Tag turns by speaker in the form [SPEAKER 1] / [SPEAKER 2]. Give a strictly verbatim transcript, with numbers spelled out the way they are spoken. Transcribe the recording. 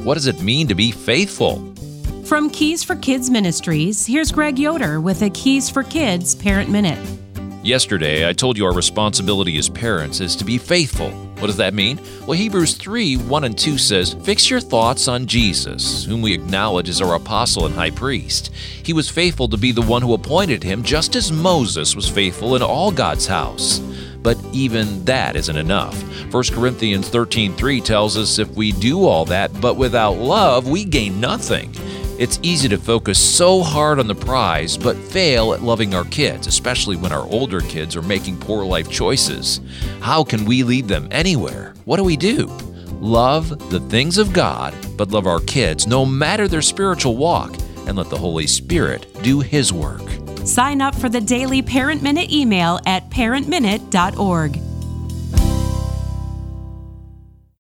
[SPEAKER 1] What does it mean to be faithful?
[SPEAKER 2] From Keys for Kids Ministries, here's Greg Yoder with a Keys for Kids Parent Minute.
[SPEAKER 1] Yesterday, I told you our responsibility as parents is to be faithful. What does that mean? Well, Hebrews three, one and two says, "Fix your thoughts on Jesus, whom we acknowledge as our apostle and high priest. He was faithful to be the one who appointed him, just as Moses was faithful in all God's house." But even that isn't enough. First Corinthians thirteen three tells us if we do all that, but without love, we gain nothing. It's easy to focus so hard on the prize, but fail at loving our kids, especially when our older kids are making poor life choices. How can we lead them anywhere? What do we do? Love the things of God, but love our kids no matter their spiritual walk, and let the Holy Spirit do His work.
[SPEAKER 2] Sign up for the daily Parent Minute email at parent minute dot org.